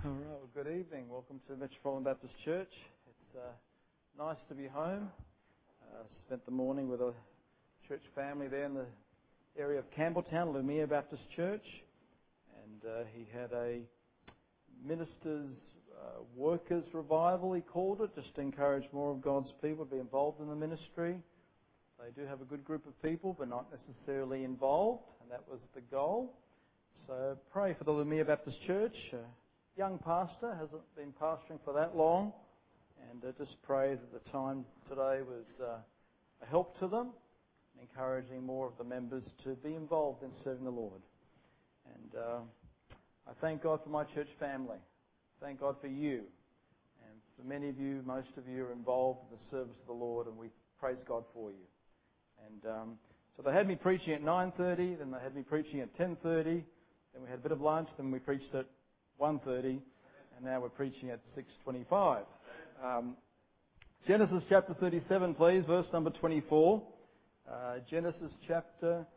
All right, well, good evening. Welcome to Metropolitan Baptist Church. It's nice to be home. Spent the morning with a church family there in the area of Campbelltown, Lumia Baptist Church. And he had a ministers' workers revival, he called it, just to encourage more of God's people to be involved in the ministry. They do have a good group of people, but not necessarily involved, and that was the goal. So pray for the Lumia Baptist Church. Young pastor, hasn't been pastoring for that long, and just pray that the time today was a help to them, encouraging more of the members to be involved in serving the Lord. And I thank God for my church family. Thank God for you. And for many of you, most of you are involved in the service of the Lord, and we praise God for you. And so they had me preaching at 9:30, then they had me preaching at 10:30, then we had a bit of lunch, then we preached at 1:30, and now we're preaching at 6:25. Genesis chapter 37, please, verse number 24. Genesis chapter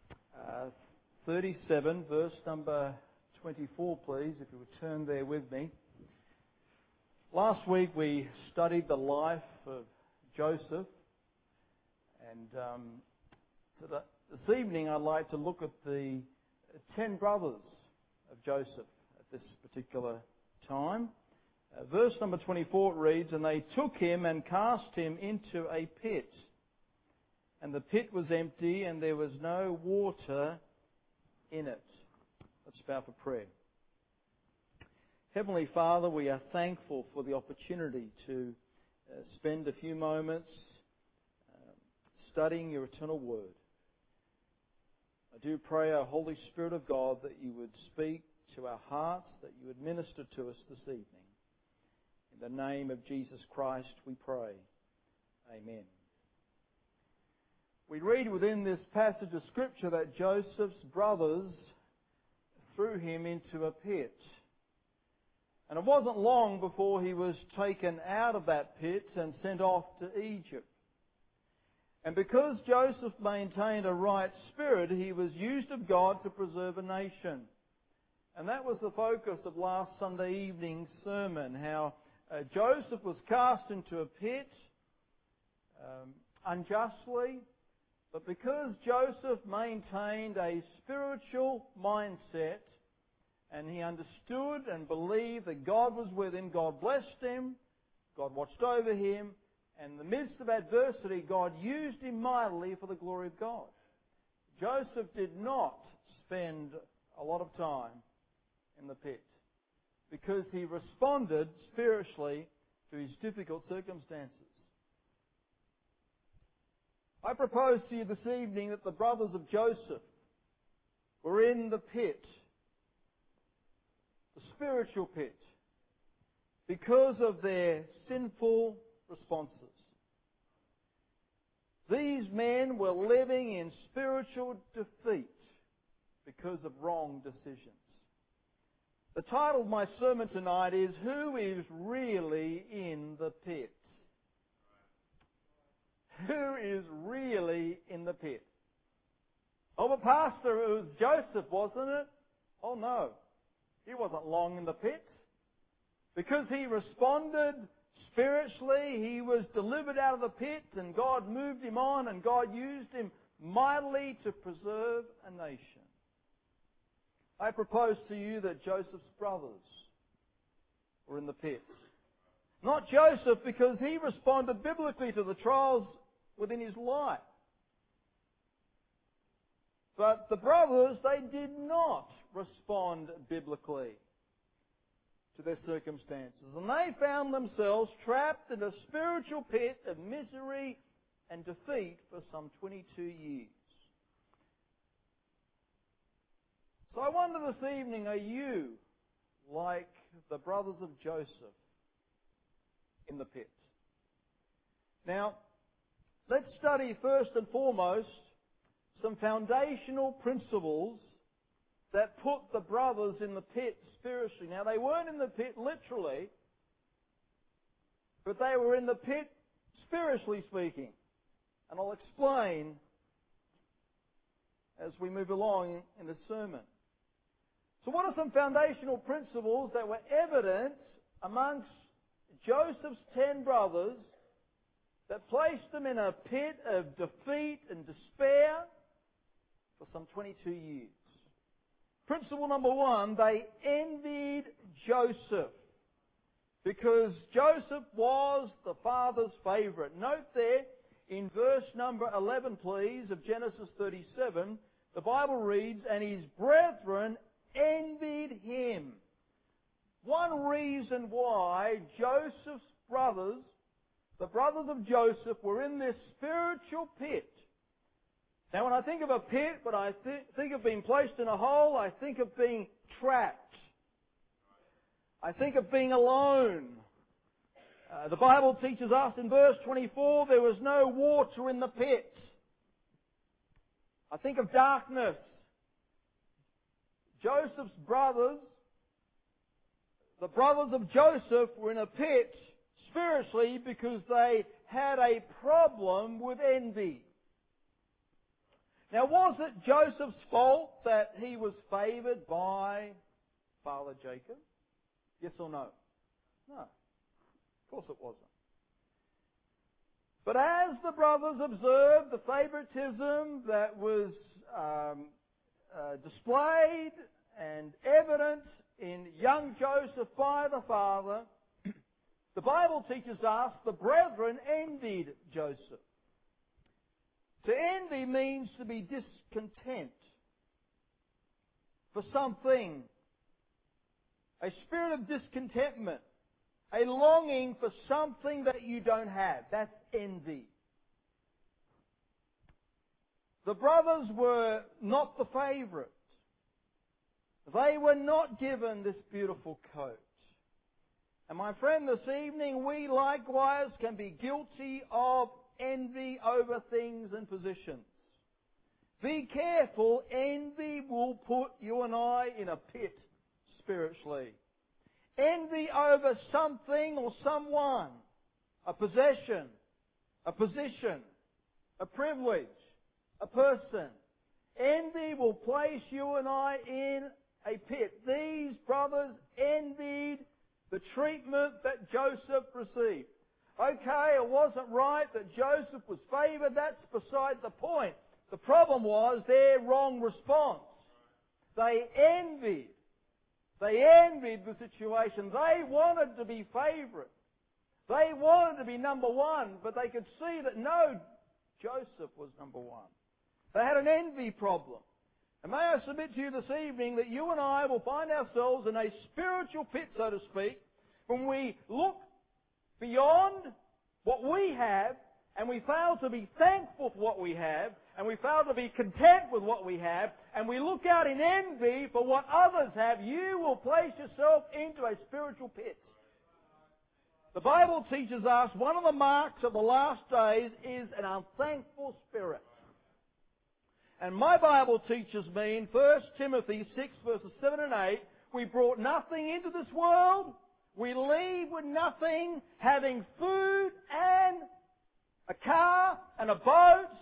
37, verse number 24, please, if you would turn there with me. Last week we studied the life of Joseph, and so this evening I'd like to look at the 10 brothers of Joseph this particular time. Verse number 24 reads, "And they took him and cast him into a pit. And the pit was empty, and there was no water in it." Let's bow for prayer. Heavenly Father, we are thankful for the opportunity to spend a few moments studying your eternal word. I do pray, O Holy Spirit of God, that you would speak to our hearts, that you would minister to us this evening. In the name of Jesus Christ we pray. Amen. We read within this passage of Scripture that Joseph's brothers threw him into a pit. And it wasn't long before he was taken out of that pit and sent off to Egypt. And because Joseph maintained a right spirit, he was used of God to preserve a nation. And that was the focus of last Sunday evening's sermon, how Joseph was cast into a pit unjustly, but because Joseph maintained a spiritual mindset and he understood and believed that God was with him, God blessed him, God watched over him, and in the midst of adversity, God used him mightily for the glory of God. Joseph did not spend a lot of time in the pit because he responded spiritually to his difficult circumstances. I propose to you this evening that the brothers of Joseph were in the pit, the spiritual pit, because of their sinful responses. These men were living in spiritual defeat because of wrong decisions. The title of my sermon tonight is, "Who is really in the pit?" Who is really in the pit? Oh, but Pastor, it was Joseph, wasn't it? Oh no, he wasn't long in the pit. Because he responded spiritually, he was delivered out of the pit, and God moved him on, and God used him mightily to preserve a nation. I propose to you that Joseph's brothers were in the pit. Not Joseph, because he responded biblically to the trials within his life. But the brothers, they did not respond biblically to their circumstances. And they found themselves trapped in a spiritual pit of misery and defeat for some 22 years. So I wonder this evening, are you like the brothers of Joseph in the pit? Now, let's study first and foremost some foundational principles that put the brothers in the pit spiritually. Now, they weren't in the pit literally, but they were in the pit spiritually speaking. And I'll explain as we move along in the sermon. So what are some foundational principles that were evident amongst Joseph's 10 brothers that placed them in a pit of defeat and despair for some 22 years? Principle number 1, they envied Joseph because Joseph was the father's favourite. Note there in verse number 11, please, of Genesis 37, the Bible reads, "And his brethren envied him." One reason why Joseph's brothers, the brothers of Joseph, were in this spiritual pit. Now when I think of a pit, when I think of being placed in a hole, I think of being trapped. I think of being alone. The Bible teaches us in verse 24, there was no water in the pit. I think of darkness. Joseph's brothers, the brothers of Joseph, were in a pit spiritually because they had a problem with envy. Now, was it Joseph's fault that he was favoured by Father Jacob? Yes or no? No. Of course it wasn't. But as the brothers observed the favouritism that was displayed and evident in young Joseph by the father, the Bible teaches us the brethren envied Joseph. To envy means to be discontent for something, a spirit of discontentment, a longing for something that you don't have. That's envy. The brothers were not the favourites. They were not given this beautiful coat. And my friend, this evening we likewise can be guilty of envy over things and positions. Be careful, envy will put you and I in a pit spiritually. Envy over something or someone, a possession, a position, a privilege, a person. Envy will place you and I in a pit. These brothers envied the treatment that Joseph received. Okay, it wasn't right that Joseph was favoured. That's beside the point. The problem was their wrong response. They envied. They envied the situation. They wanted to be favourite. They wanted to be number one, but they could see that no, Joseph was number one. They had an envy problem. And may I submit to you this evening that you and I will find ourselves in a spiritual pit, so to speak, when we look beyond what we have, and we fail to be thankful for what we have, and we fail to be content with what we have, and we look out in envy for what others have, you will place yourself into a spiritual pit. The Bible teaches us one of the marks of the last days is an unthankful spirit. And my Bible teaches me in 1 Timothy 6 verses 7 and 8, we brought nothing into this world, we leave with nothing, having food and a car and a boat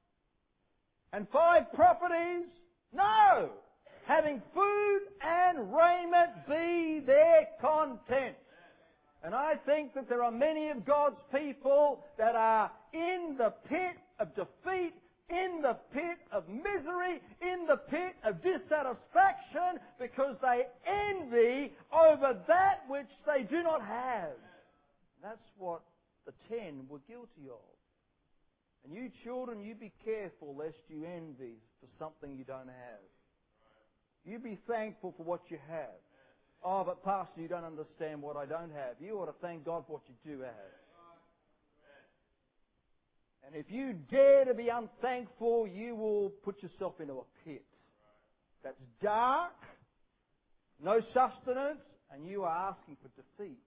and 5 properties. No! Having food and raiment be their content. And I think that there are many of God's people that are in the pit of defeat, in the pit of misery, in the pit of dissatisfaction, because they envy over that which they do not have. That's what the 10 were guilty of. And you children, you be careful lest you envy for something you don't have. You be thankful for what you have. Oh, but Pastor, you don't understand what I don't have. You ought to thank God for what you do have. And if you dare to be unthankful, you will put yourself into a pit that's dark, no sustenance, and you are asking for defeat.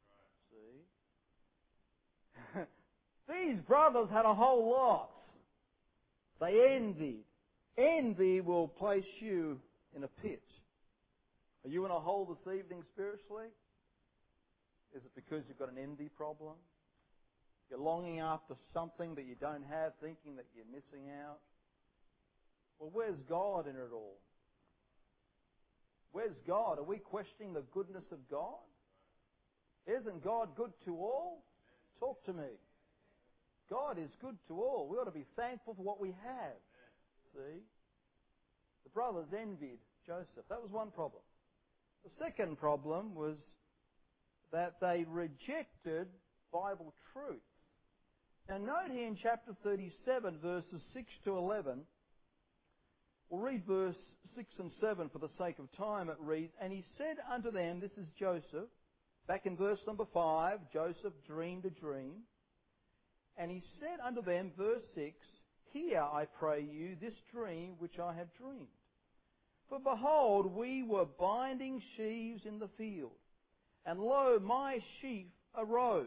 See? These brothers had a whole lot. They envied. Envy will place you in a pit. Are you in a hole this evening spiritually? Is it because you've got an envy problem? You're longing after something that you don't have, thinking that you're missing out? Well, where's God in it all? Where's God? Are we questioning the goodness of God? Isn't God good to all? Talk to me. God is good to all. We ought to be thankful for what we have. See? The brothers envied Joseph. That was one problem. The second problem was that they rejected Bible truth. Now note here in chapter 37, verses 6 to 11, we'll read verse 6 and 7 for the sake of time. It reads, "And he said unto them," this is Joseph, back in verse number 5, Joseph dreamed a dream. "And he said unto them," verse 6, "Hear, I pray you, this dream which I have dreamed. For behold, we were binding sheaves in the field, and lo, my sheaf arose.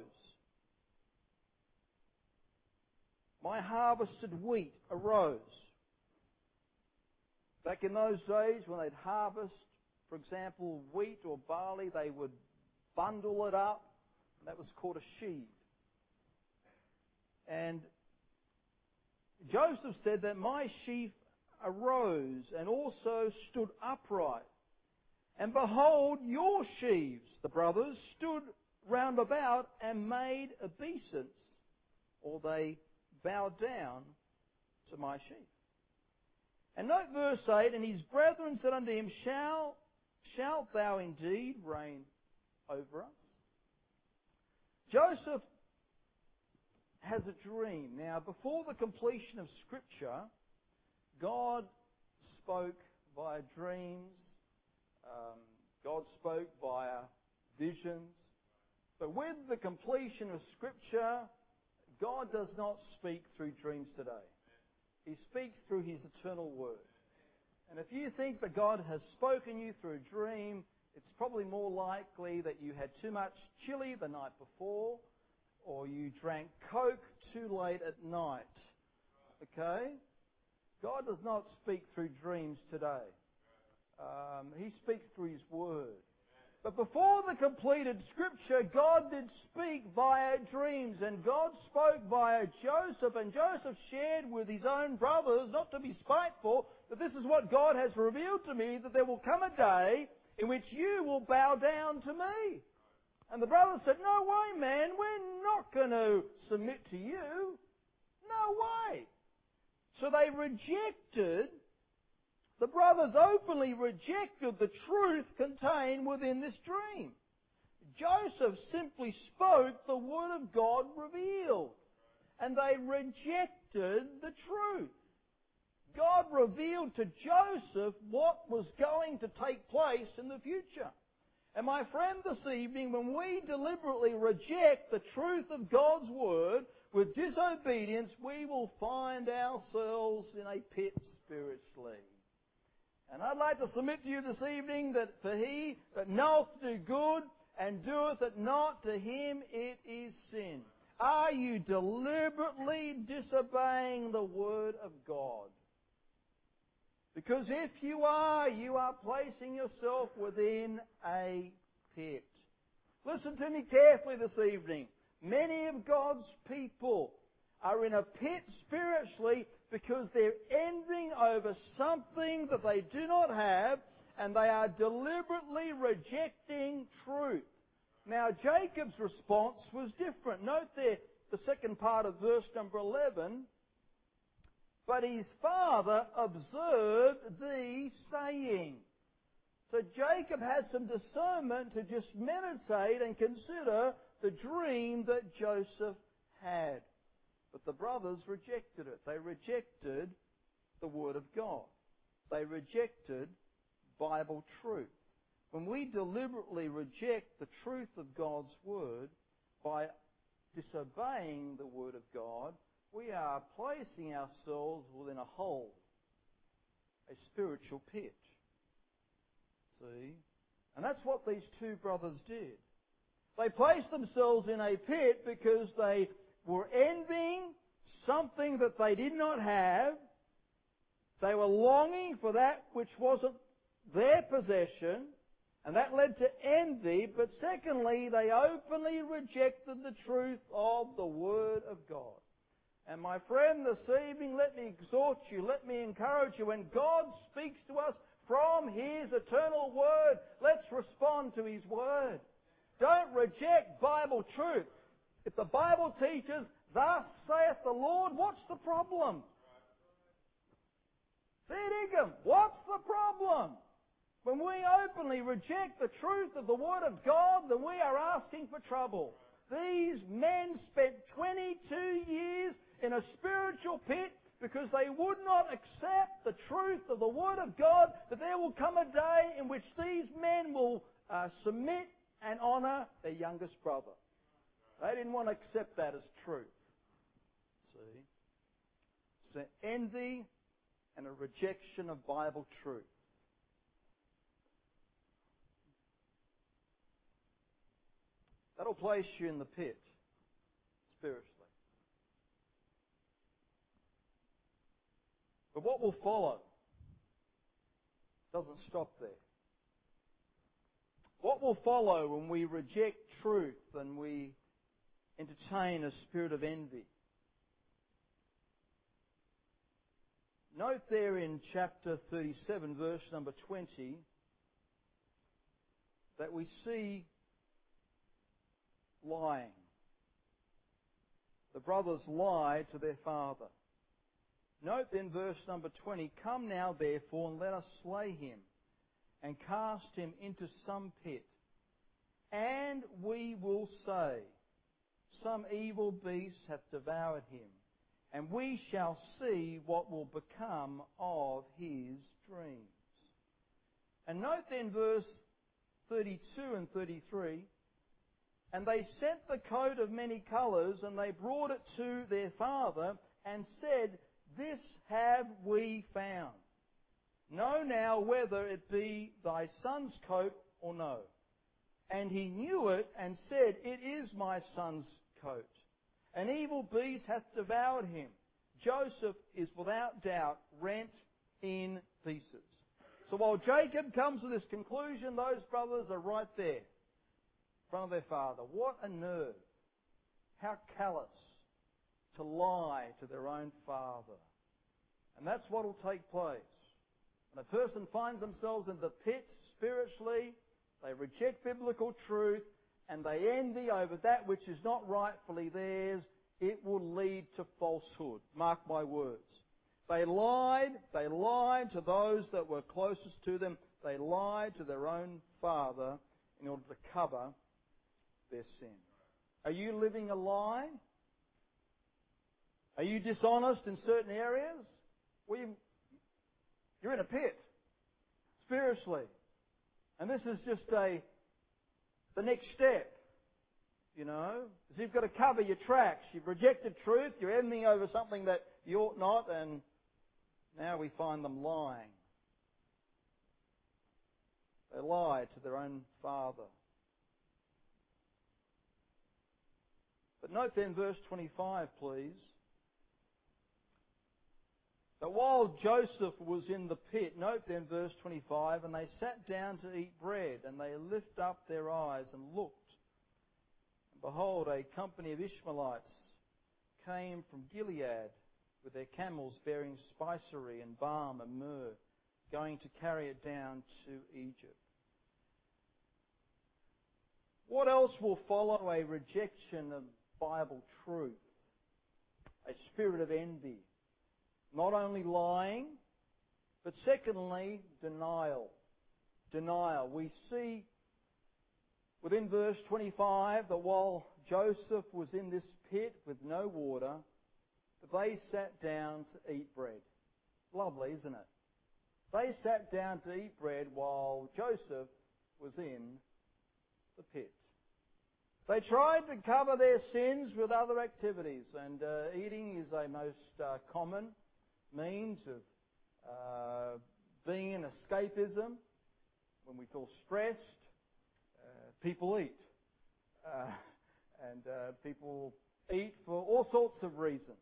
My harvested wheat arose." Back in those days, when they'd harvest, for example, wheat or barley, they would bundle it up, and that was called a sheaf. And Joseph said that my sheaf arose and also stood upright. And behold, your sheaves, the brothers, stood round about and made obeisance, or they bowed down to my sheaf. And note verse 8, "And his brethren said unto him, Shalt thou indeed reign over us?" Joseph has a dream. Now, before the completion of Scripture, God spoke via dreams. God spoke via visions. But with the completion of Scripture, God does not speak through dreams today. He speaks through His eternal Word. And if you think that God has spoken you through a dream, it's probably more likely that you had too much chili the night before, or you drank Coke too late at night. Okay? God does not speak through dreams today. He speaks through His Word. But before the completed Scripture, God did speak via dreams, and God spoke via Joseph, and Joseph shared with his own brothers, not to be spiteful, that this is what God has revealed to me, that there will come a day in which you will bow down to me. And the brothers said, "No way, man, we're not going to submit to you. No way." So they rejected, the brothers openly rejected the truth contained within this dream. Joseph simply spoke the Word of God revealed, and they rejected the truth. God revealed to Joseph what was going to take place in the future. And my friend, this evening, when we deliberately reject the truth of God's Word with disobedience, we will find ourselves in a pit spiritually. And I'd like to submit to you this evening that for he that knoweth to do good and doeth it not, to him it is sin. Are you deliberately disobeying the Word of God? Because if you are placing yourself within a pit. Listen to me carefully this evening. Many of God's people are in a pit spiritually because they're envying over something that they do not have, and they are deliberately rejecting truth. Now, Jacob's response was different. Note there the second part of verse number 11. "But his father observed thee saying." So Jacob had some discernment to just meditate and consider the dream that Joseph had. But the brothers rejected it. They rejected the Word of God. They rejected Bible truth. When we deliberately reject the truth of God's Word by disobeying the Word of God, we are placing ourselves within a hole, a spiritual pit. See? And that's what these two brothers did. They placed themselves in a pit because they were envying something that they did not have. They were longing for that which wasn't their possession, and that led to envy. But secondly, they openly rejected the truth of the Word of God. And my friend, this evening, let me exhort you, let me encourage you, when God speaks to us from His eternal Word. Let's respond to His Word. Don't reject Bible truth. If the Bible teaches, thus saith the Lord, what's the problem? Fair dinkum, what's the problem? When we openly reject the truth of the Word of God, then we are asking for trouble. These men spent 22 years in a spiritual pit because they would not accept the truth of the Word of God, that there will come a day in which these men will submit and honour their youngest brother. They didn't want to accept that as truth. See? It's an envy and a rejection of Bible truth. That'll place you in the pit, spiritually. But what will follow doesn't stop there. What will follow when we reject truth and we entertain a spirit of envy? Note there in chapter 37, verse number 20, that we see lying. The brothers lie to their father. Note then verse number 20, come now therefore and let us slay him and cast him into some pit. And we will say, some evil beast hath devoured him, and we shall see what will become of his dreams. And note then verse 32 and 33, and they sent the coat of many colours, and they brought it to their father, and said, this have we found. Know now whether it be thy son's coat or no. And he knew it, and said, it is my son's coat. An evil beast hath devoured him. Joseph is without doubt rent in pieces. So while Jacob comes to this conclusion, those brothers are right there in front of their father. What a nerve. How callous to lie to their own father. And that's what will take place. When a person finds themselves in the pit spiritually, they reject biblical truth, and they envy over that which is not rightfully theirs, it will lead to falsehood. Mark my words. They lied to those that were closest to them. They lied to their own father in order to cover their sin. Are you living a lie? Are you dishonest in certain areas? Well, you're in a pit, spiritually. And this is just the next step, you know. Because you've got to cover your tracks. You've rejected truth. You're envying over something that you ought not, and now we find them lying. They lie to their own father. But note then verse 25, please. That while Joseph was in the pit, note then verse 25, and they sat down to eat bread, and they lift up their eyes and looked. And behold, a company of Ishmaelites came from Gilead with their camels bearing spicery and balm and myrrh, going to carry it down to Egypt. What else will follow a rejection of Bible truth? A spirit of envy. Not only lying, but secondly, denial. Denial. We see within verse 25 that while Joseph was in this pit with no water, that they sat down to eat bread. Lovely, isn't it? They sat down to eat bread while Joseph was in the pit. They tried to cover their sins with other activities, and eating is a most common means of being in escapism. When we feel stressed, people eat. And people eat for all sorts of reasons.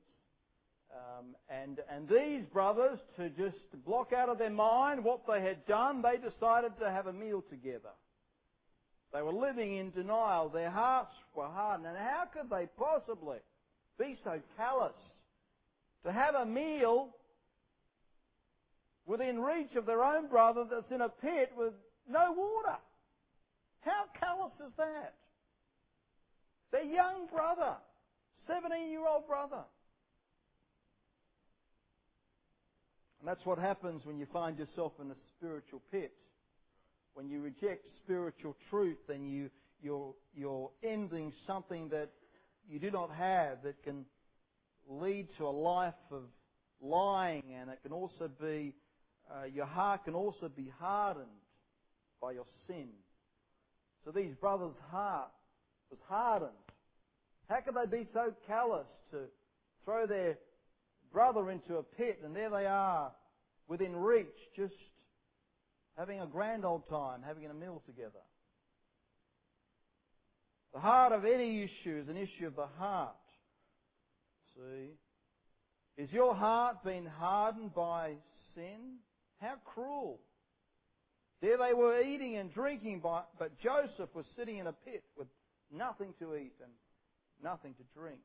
And these brothers, to just block out of their mind what they had done, they decided to have a meal together. They were living in denial. Their hearts were hardened. And how could they possibly be so callous to have a meal within reach of their own brother that's in a pit with no water. How callous is that? Their young brother, 17-year-old brother. And that's what happens when you find yourself in a spiritual pit. When you reject spiritual truth, then you're ending something that you do not have, that can lead to a life of lying, and it can also be, your heart can also be hardened by your sin. So these brothers' heart was hardened. How could they be so callous to throw their brother into a pit, and there they are within reach, just having a grand old time, having a meal together? The heart of any issue is an issue of the heart. See? Is your heart being hardened by sin? How cruel. There they were eating and drinking, but Joseph was sitting in a pit with nothing to eat and nothing to drink.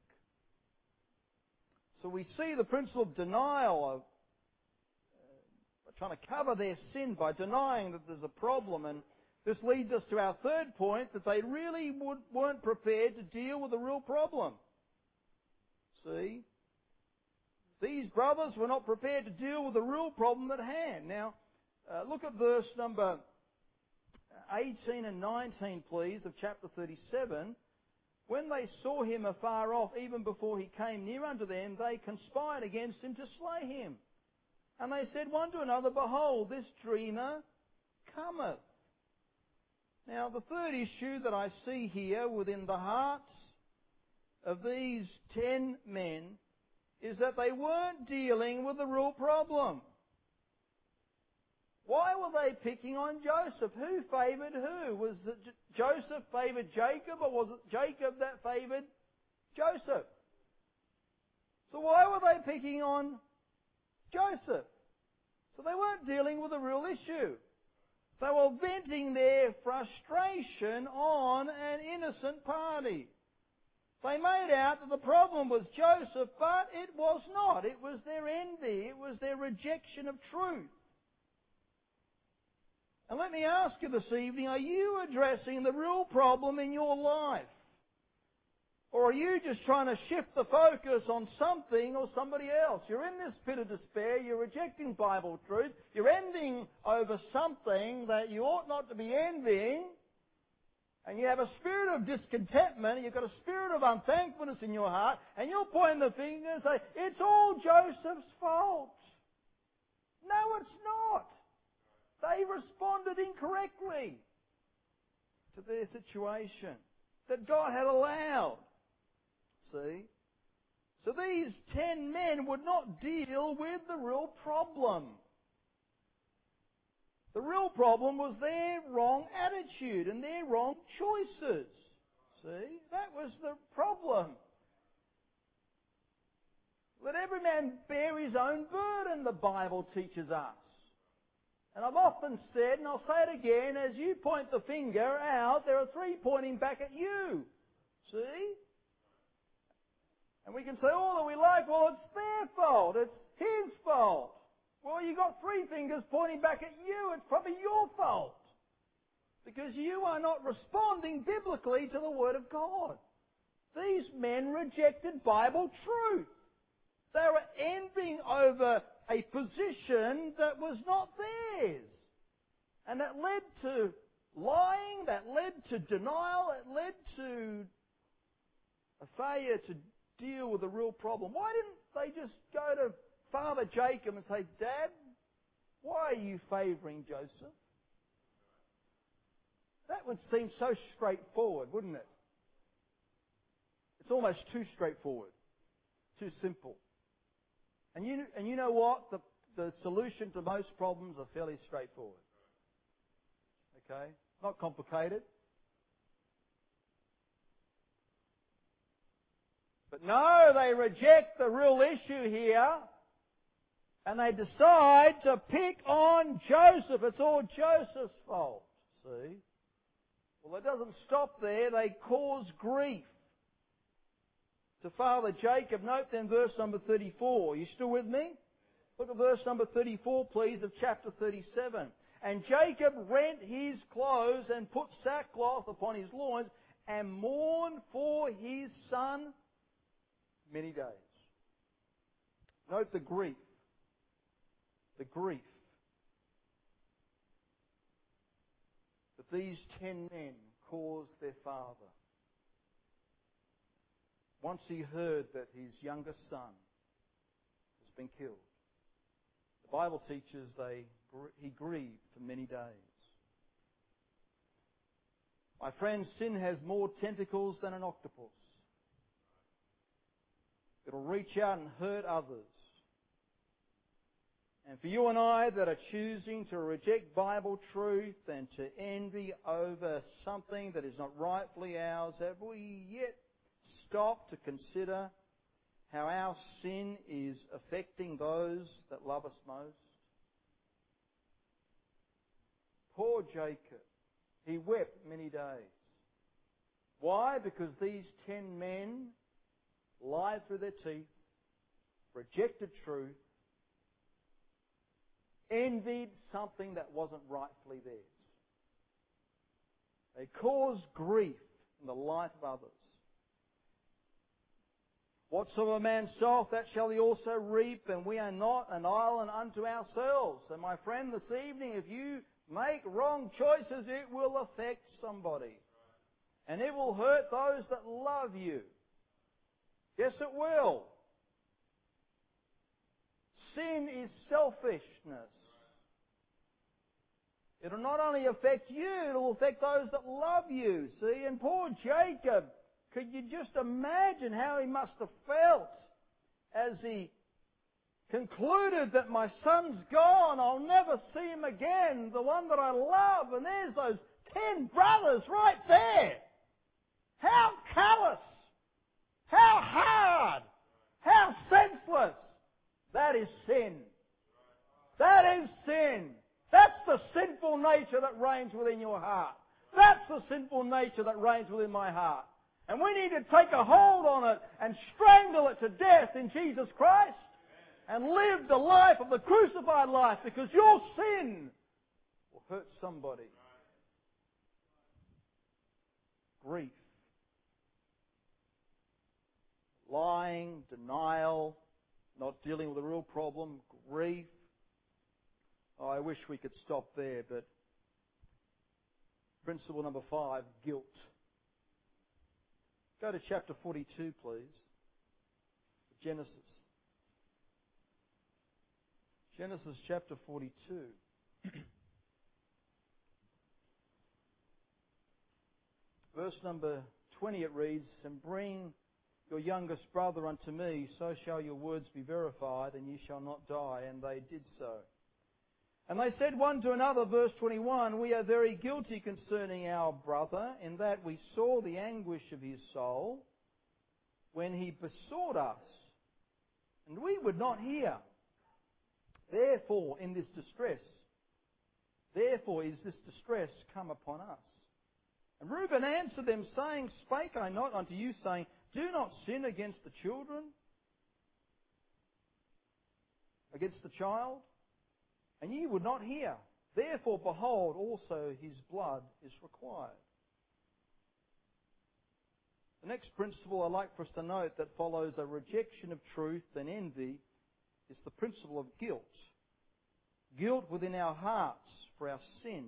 So we see the principle of denial, of trying to cover their sin by denying that there's a problem. And this leads us to our third point, that they really weren't prepared to deal with the real problem. See? These brothers were not prepared to deal with the real problem at hand. Now, look at verse number 18 and 19, please, of chapter 37. When they saw him afar off, even before he came near unto them, they conspired against him to slay him. And they said one to another, Behold, this dreamer cometh. Now, the third issue that I see here within the hearts of these 10 men is that they weren't dealing with the real problem. Why were they picking on Joseph? Who favoured who? Was it Joseph favoured Jacob, or was it Jacob that favoured Joseph? So why were they picking on Joseph? So they weren't dealing with the real issue. They were venting their frustration on an innocent party. They made out that the problem was Joseph, but it was not. It was their envy. It was their rejection of truth. And let me ask you this evening, are you addressing the real problem in your life? Or are you just trying to shift the focus on something or somebody else? You're in this pit of despair, you're rejecting Bible truth, you're envying over something that you ought not to be envying, and you have a spirit of discontentment, you've got a spirit of unthankfulness in your heart, and you're pointing the finger and say, it's all Joseph's fault. No, it's not. They responded incorrectly to their situation that God had allowed. See? So these 10 men would not deal with the real problem. The real problem was their wrong attitude and their wrong choices. See? That was the problem. Let every man bear his own burden, the Bible teaches us. And I've often said, and I'll say it again, as you point the finger out, there are 3 pointing back at you. See? And we can say all that we like, well, it's their fault, it's his fault. Well, you've got 3 fingers pointing back at you, it's probably your fault. Because you are not responding biblically to the Word of God. These men rejected Bible truth. They were envying over a position that was not theirs. And that led to lying, that led to denial, it led to a failure to deal with the real problem. Why didn't they just go to Father Jacob and say, Dad, why are you favouring Joseph? That would seem so straightforward, wouldn't it? It's almost too straightforward, too simple. And you know what? The solution to most problems are fairly straightforward. Okay? Not complicated. But no, they reject the real issue here, and they decide to pick on Joseph. It's all Joseph's fault. See? Well, it doesn't stop there. They cause grief to Father Jacob. Note then verse number 34. Are you still with me? Look at verse number 34, please, of chapter 37. And Jacob rent his clothes and put sackcloth upon his loins and mourned for his son many days. Note the grief. The grief that these 10 men caused their father. Once he heard that his youngest son has been killed, the Bible teaches he grieved for many days. My friends, sin has more tentacles than an octopus. It'll reach out and hurt others. And for you and I that are choosing to reject Bible truth and to envy over something that is not rightfully ours, have we yet stopped to consider how our sin is affecting those that love us most? Poor Jacob, he wept many days. Why? Because these 10 men lied through their teeth, rejected truth, envied something that wasn't rightfully theirs. They caused grief in the life of others. Whatsoever a man soweth, that shall he also reap, and we are not an island unto ourselves. And my friend, this evening, if you make wrong choices, it will affect somebody. And it will hurt those that love you. Yes, it will. Sin is selfishness. It'll not only affect you, it'll affect those that love you. See, and poor Jacob, could you just imagine how he must have felt as he concluded that my son's gone, I'll never see him again, the one that I love, and there's those 10 brothers right there. How callous, how hard, how senseless. That is sin. That is sin. That's the sinful nature that reigns within your heart. That's the sinful nature that reigns within my heart. And we need to take a hold on it and strangle it to death in Jesus Christ and live the life of the crucified life, because your sin will hurt somebody. Grief. Lying, denial, not dealing with the real problem, grief. Oh, I wish we could stop there, but principle number 5, guilt. Go to chapter 42, please. Genesis. Genesis chapter 42. Verse number 20 it reads, and bring your youngest brother unto me, so shall your words be verified, and ye shall not die. And they did so. And they said one to another, verse 21, we are very guilty concerning our brother, in that we saw the anguish of his soul when he besought us, and we would not hear. Therefore is this distress come upon us. And Reuben answered them, saying, spake I not unto you, saying, do not sin against the children, against the child? And ye would not hear. Therefore, behold, also his blood is required. The next principle I'd like for us to note that follows a rejection of truth and envy is the principle of guilt. Guilt within our hearts for our sin.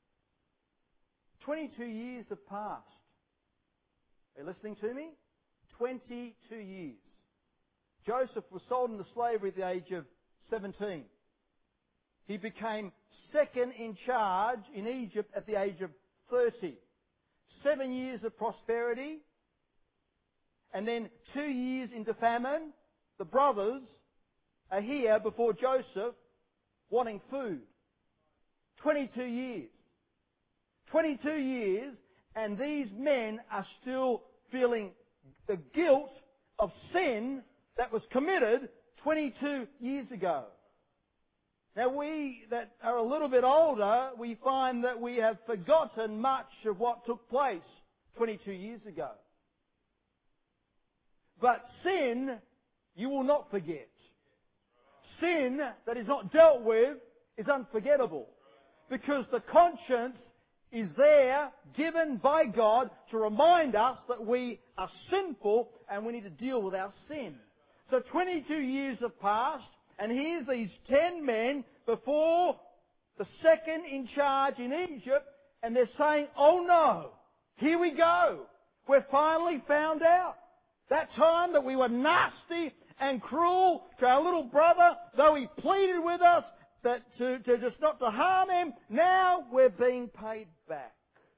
22 years have passed. Are you listening to me? 22 years. Joseph was sold into slavery at the age of 17. He became second in charge in Egypt at the age of 30. 7 years of prosperity. And then 2 years into famine. The brothers are here before Joseph wanting food. 22 years. 22 years, and these men are still feeling the guilt of sin that was committed 22 years ago. Now we that are a little bit older, we find that we have forgotten much of what took place 22 years ago. But sin, you will not forget. sin that is not dealt with is unforgettable. Because the conscience is there, given by God, to remind us that we are sinful and we need to deal with our sin. So 22 years have passed, and here's these 10 men before the second in charge in Egypt, and they're saying, oh no, here we go. We're finally found out. That time that we were nasty and cruel to our little brother, though he pleaded with us that to just not to harm him, now we're being paid back.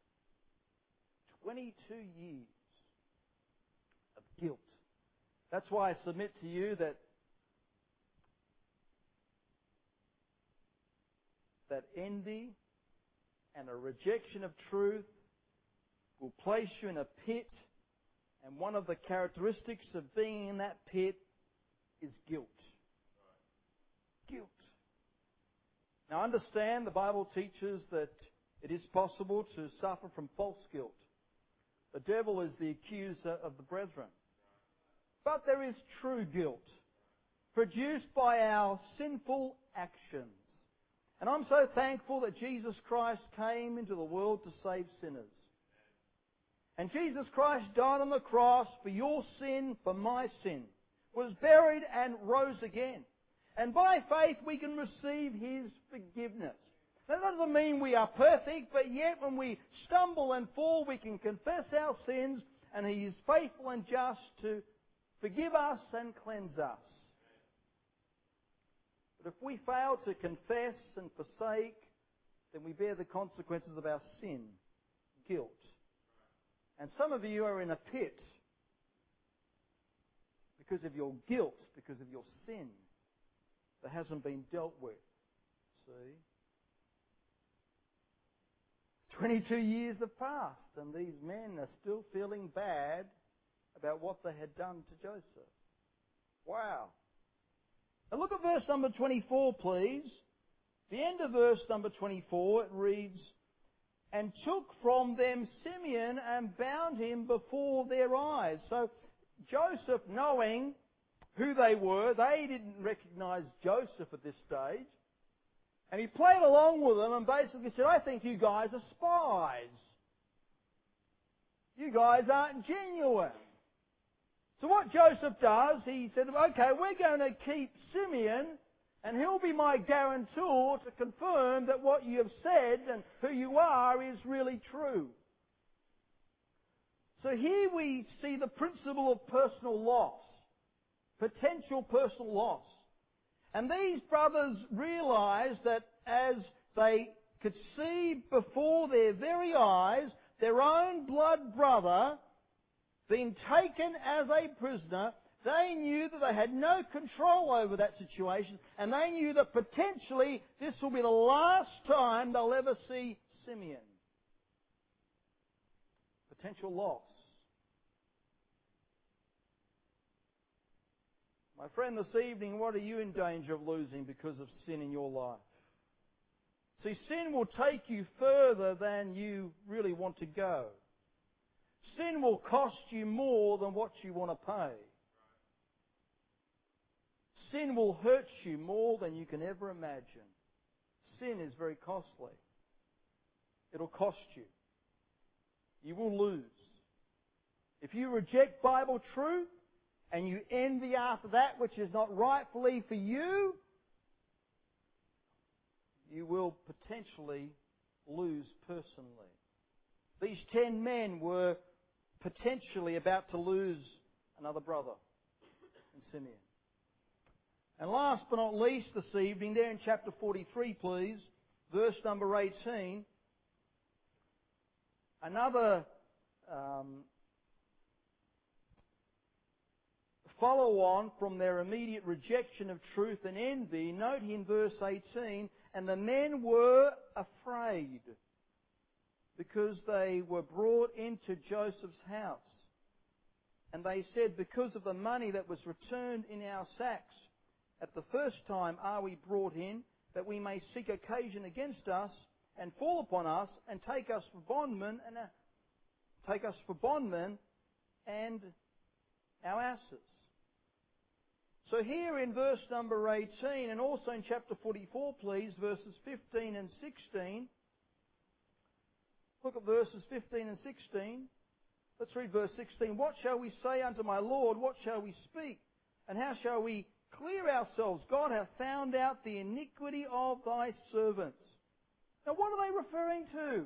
22 years of guilt. That's why I submit to you that envy and a rejection of truth will place you in a pit, and one of the characteristics of being in that pit is guilt. Guilt. Now understand, the Bible teaches that it is possible to suffer from false guilt. The devil is the accuser of the brethren. But there is true guilt, produced by our sinful actions. And I'm so thankful that Jesus Christ came into the world to save sinners. And Jesus Christ died on the cross for your sin, for my sin, was buried and rose again. And by faith we can receive His forgiveness. That doesn't mean we are perfect, but yet when we stumble and fall, we can confess our sins, and He is faithful and just to forgive us and cleanse us. But if we fail to confess and forsake, then we bear the consequences of our sin, guilt. And some of you are in a pit because of your guilt, because of your sin that hasn't been dealt with. See? 22 years have passed, and these men are still feeling bad about what they had done to Joseph. Wow. Now look at verse number 24, please. The end of verse number 24, it reads, and took from them Simeon and bound him before their eyes. So Joseph, knowing who they were, they didn't recognize Joseph at this stage. And he played along with them and basically said, I think you guys are spies. You guys aren't genuine. So what Joseph does, he said, okay, we're going to keep Simeon, and he'll be my guarantor to confirm that what you have said and who you are is really true. So here we see the principle of personal loss, potential personal loss. And these brothers realized that as they could see before their very eyes their own blood brother being taken as a prisoner, they knew that they had no control over that situation, and they knew that potentially this will be the last time they'll ever see Simeon. Potential loss. My friend, this evening, what are you in danger of losing because of sin in your life? See, sin will take you further than you really want to go. Sin will cost you more than what you want to pay. Sin will hurt you more than you can ever imagine. Sin is very costly. It'll cost you. You will lose. If you reject Bible truth and you envy after that which is not rightfully for you, you will potentially lose personally. These 10 men were potentially about to lose another brother in Simeon. And last but not least this evening, there in chapter 43, please, verse number 18, another follow on from their immediate rejection of truth and envy. Note in verse 18, and the men were afraid because they were brought into Joseph's house. And they said, because of the money that was returned in our sacks at the first time are we brought in, that we may seek occasion against us and fall upon us and take us for bondmen and our asses. So here in verse number 18, and also in chapter 44, please, verses 15 and 16. Look at verses 15 and 16. Let's read verse 16. What shall we say unto my Lord? What shall we speak? And how shall we clear ourselves? God hath found out the iniquity of thy servants. Now what are they referring to?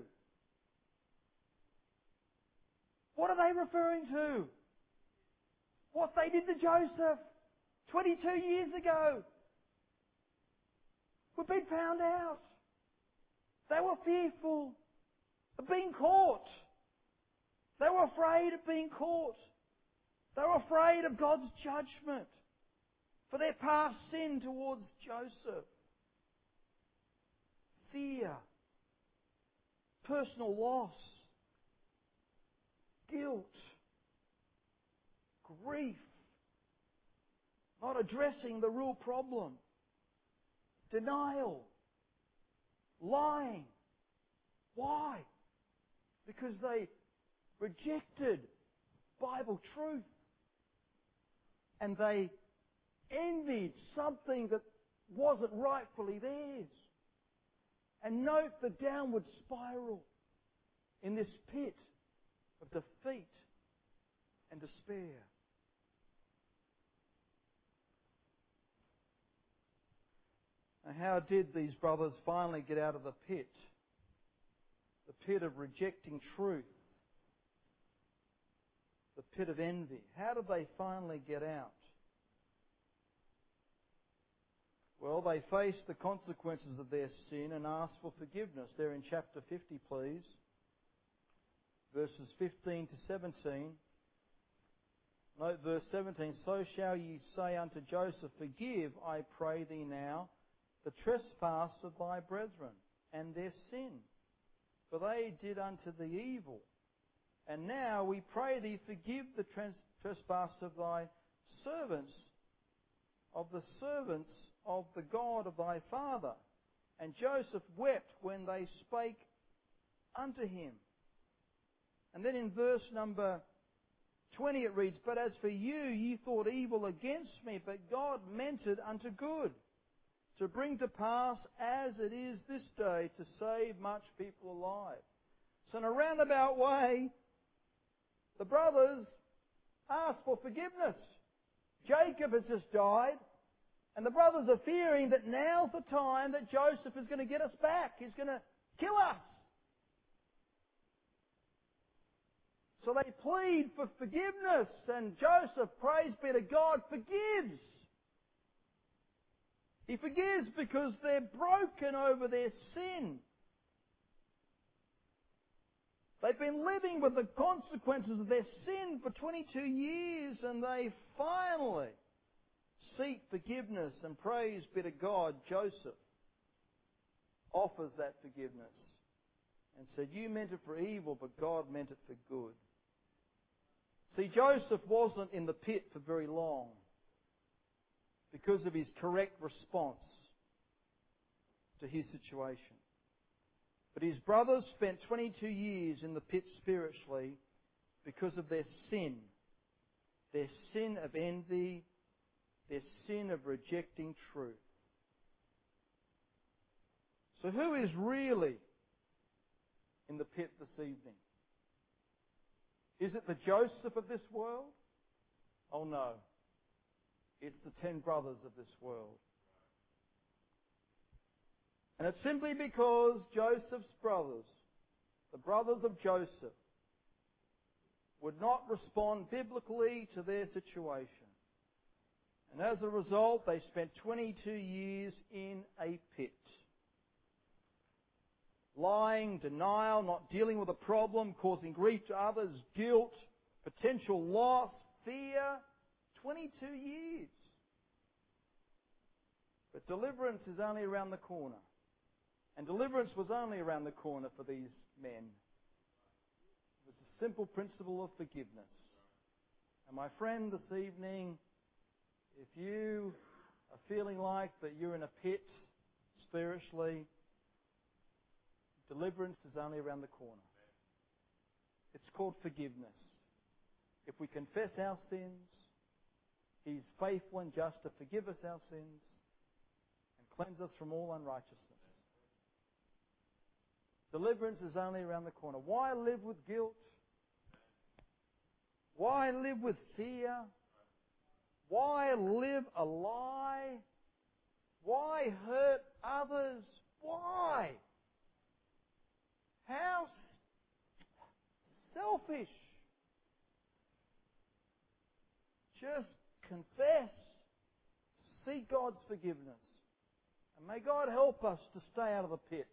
What are they referring to? What they did to Joseph 22 years ago. We've been found out. They were fearful of being caught. They were afraid of being caught. They were afraid of God's judgment for their past sin towards Joseph. Fear, personal loss, guilt, grief, not addressing the real problem, denial, lying. Why? Because they rejected Bible truth and they envied something that wasn't rightfully theirs. And note the downward spiral in this pit of defeat and despair. Now, how did these brothers finally get out of the pit? The pit of rejecting truth. The pit of envy. How did they finally get out? Well, they faced the consequences of their sin and asked for forgiveness. There in chapter 50, please. Verses 15 to 17. Note verse 17. So shall ye say unto Joseph, Forgive, I pray thee now, the trespass of thy brethren, and their sin. For they did unto thee evil. And now we pray thee, forgive the trespass of thy servants, of the servants of the God of thy father. And Joseph wept when they spake unto him. And then in verse number 20 it reads, But as for you, ye thought evil against me, but God meant it unto good, to bring to pass as it is this day, to save much people alive. So in a roundabout way, the brothers asked for forgiveness. Jacob has just died, and the brothers are fearing that now's the time that Joseph is going to get us back. He's going to kill us. So they plead for forgiveness, and Joseph, praise be to God, forgives. He forgives because they're broken over their sin. They've been living with the consequences of their sin for 22 years, and they finally seek forgiveness, and praise be to God, Joseph offers that forgiveness and said, You meant it for evil, but God meant it for good. See, Joseph wasn't in the pit for very long because of his correct response to his situation. But his brothers spent 22 years in the pit spiritually because of their sin of envy, their sin of rejecting truth. So who is really in the pit this evening? Is it the Joseph of this world? Oh no. It's the 10 brothers of this world. And it's simply because Joseph's brothers, the brothers of Joseph, would not respond biblically to their situation. And as a result, they spent 22 years in a pit. Lying, denial, not dealing with a problem, causing grief to others, guilt, potential loss, fear. 22 years. But deliverance is only around the corner. And deliverance was only around the corner for these men. It was a simple principle of forgiveness. And my friend, this evening, if you are feeling like that you're in a pit spiritually, deliverance is only around the corner. It's called forgiveness. If we confess our sins, He's faithful and just to forgive us our sins and cleanse us from all unrighteousness. Deliverance is only around the corner. Why live with guilt? Why live with fear? Why live a lie? Why hurt others? Why? How selfish. Just confess. Seek God's forgiveness. And may God help us to stay out of the pit.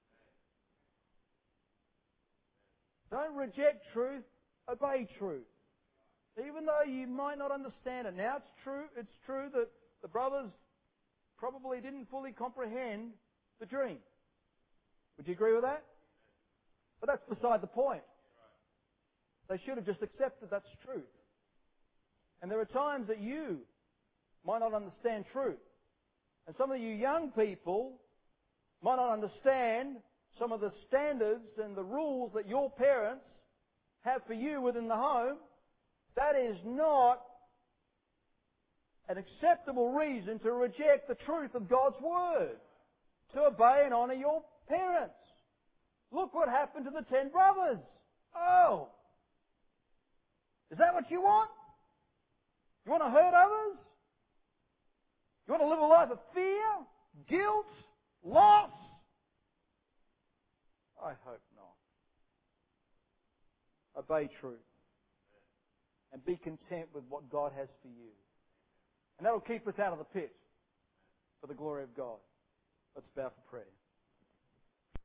Don't reject truth, obey truth. Even though you might not understand it. Now it's true that the brothers probably didn't fully comprehend the dream. Would you agree with that? But that's beside the point. They should have just accepted that's truth. And there are times that you might not understand truth. And some of you young people might not understand some of the standards and the rules that your parents have for you within the home. That is not an acceptable reason to reject the truth of God's Word, to obey and honour your parents. Look what happened to the 10 brothers. Oh! Is that what you want? You want to hurt others? You want to live a life of fear, guilt, loss? I hope not. Obey truth. And be content with what God has for you. And that will keep us out of the pit for the glory of God. Let's bow for prayer.